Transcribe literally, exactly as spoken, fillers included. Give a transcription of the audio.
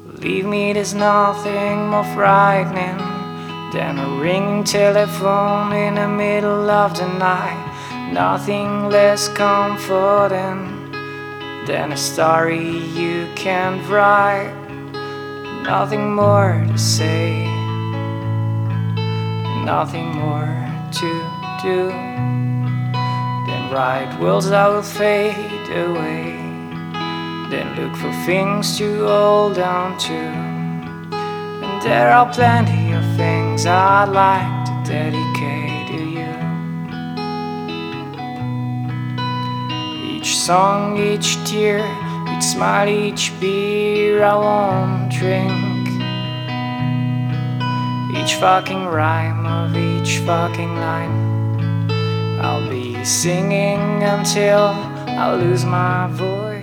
Believe me, there's nothing more frightening than a ringing telephone in the middle of the night. Nothing less comforting than a story you can't write. Nothing more to say, nothing more to do than write words that will fade away, then look for things to hold on to. And there are plenty of things I'd like to dedicate to you. Each song, each tear, each smile, each beer I won't drink, each fucking rhyme of each fucking line I'll be singing until I lose my voice.